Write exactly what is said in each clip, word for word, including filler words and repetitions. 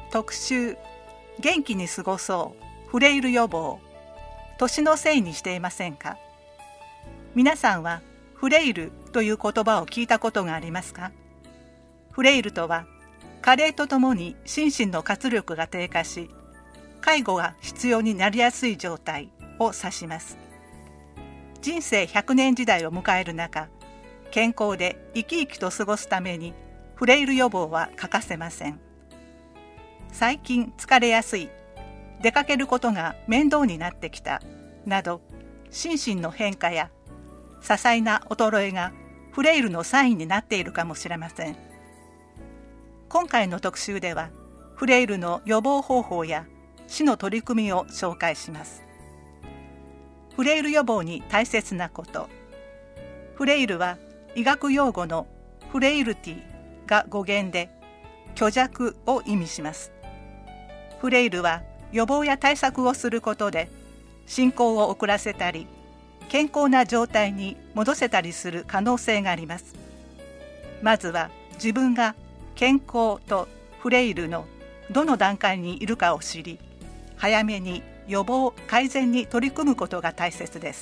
特集、元気に過ごそうフレイル予防、年のせいにしていませんか？皆さんはフレイルという言葉を聞いたことがありますか？フレイルとは加齢とともに心身の活力が低下し、介護が必要になりやすい状態を指します。人生ひゃくねん時代を迎える中、健康で生き生きと過ごすためにフレイル予防は欠かせません。最近疲れやすい、出かけることが面倒になってきたなど、心身の変化や些細な衰えがフレイルのサインになっているかもしれません。今回の特集ではフレイルの予防方法や市の取り組みを紹介します。フレイル予防に大切なこと。フレイルは医学用語のフレイルティが語源で虚弱を意味します。フレイルは予防や対策をすることで進行を遅らせたり、健康な状態に戻せたりする可能性があります。まずは自分が健康とフレイルのどの段階にいるかを知り、早めに予防改善に取り組むことが大切です。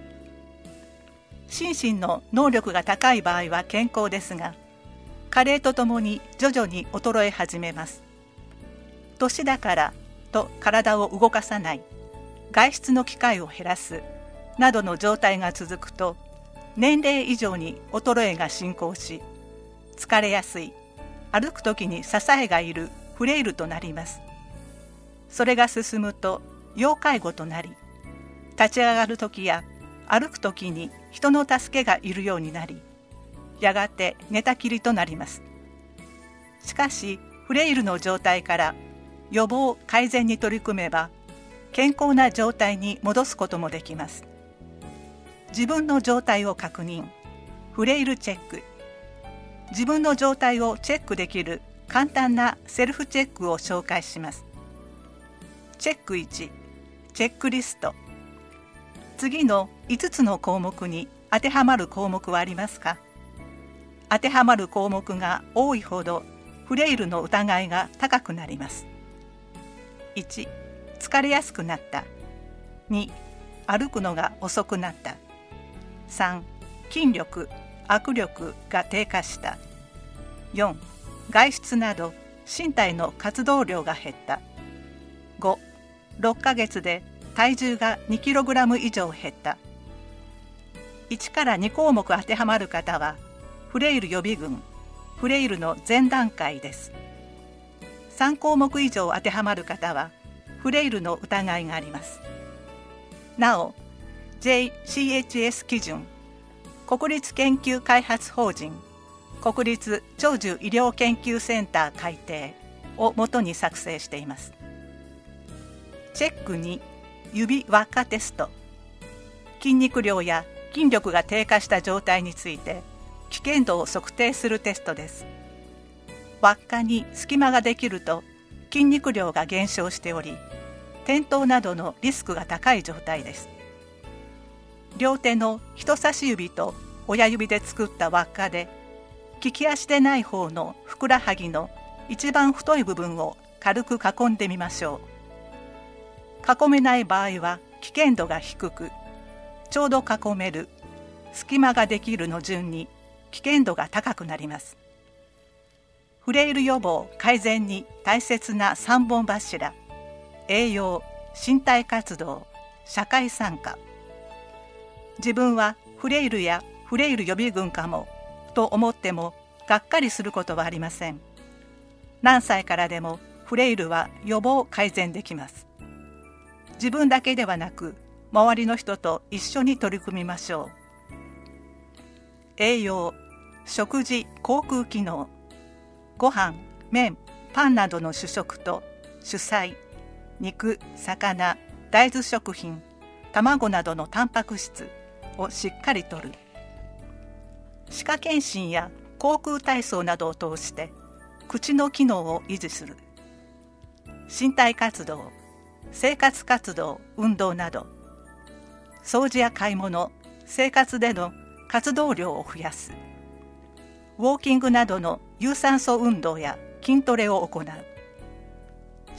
心身の能力が高い場合は健康ですが、加齢とともに徐々に衰え始めます。年だからと体を動かさない、外出の機会を減らすなどの状態が続くと、年齢以上に衰えが進行し、疲れやすい、歩くときに支えがいるフレイルとなります。それが進むと要介護となり、立ち上がるときや歩くときに人の助けがいるようになり、やがて寝たきりとなります。しかしフレイルの状態から予防改善に取り組めば、健康な状態に戻すこともできます。自分の状態を確認、フレイルチェック。自分の状態をチェックできる簡単なセルフチェックを紹介します。チェックいち、チェックリスト。次のいつつの項目に当てはまる項目はありますか？当てはまる項目が多いほどフレイルの疑いが高くなります。いち、疲れやすくなった。に、歩くのが遅くなった。さん、筋力、握力が低下した。よん、外出など身体の活動量が減った。ご、ろっかげつで体重がにキログラム以上減った。いちからに項目当てはまる方はフレイル予備軍、フレイルの前段階です。さん項目以上当てはまる方はフレイルの疑いがあります。なお ジェイシーエイチエス 基準、国立研究開発法人国立長寿医療研究センター改定をもとに作成しています。チェックに、指輪っかテスト。筋肉量や筋力が低下した状態について危険度を測定するテストです。輪っかに隙間ができると筋肉量が減少しており、転倒などのリスクが高い状態です。両手の人差し指と親指で作った輪っかで、利き足でない方のふくらはぎの一番太い部分を軽く囲んでみましょう。囲めない場合は危険度が低く、ちょうど囲める、隙間ができるの順に危険度が高くなります。フレイル予防改善に大切なさんぼん柱、栄養、身体活動、社会参加。自分はフレイルやフレイル予備軍かもと思ってもがっかりすることはありません。何歳からでもフレイルは予防改善できます。自分だけではなく周りの人と一緒に取り組みましょう。栄養、食事、口腔機能。ご飯、麺、パンなどの主食と主菜、肉、魚、大豆食品、卵などのタンパク質をしっかりとる。歯科検診や口腔体操などを通して口の機能を維持する。身体活動、生活活動、運動など、掃除や買い物、生活での活動量を増やす。ウォーキングなどの有酸素運動や筋トレを行う。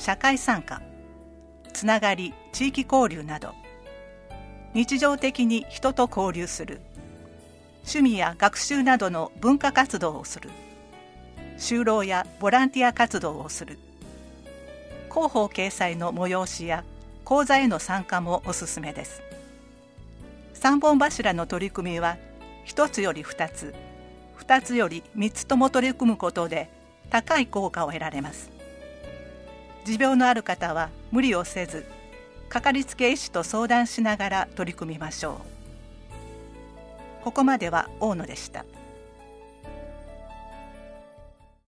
社会参加、つながり、地域交流など、日常的に人と交流する、趣味や学習などの文化活動をする、就労やボランティア活動をする、広報掲載の催しや講座への参加もおすすめです。三本柱の取り組みは一つより二つ、二つより三つとも取り組むことで高い効果を得られます。持病のある方は無理をせず、かかりつけ医師と相談しながら取り組みましょう。ここまでは大野でした。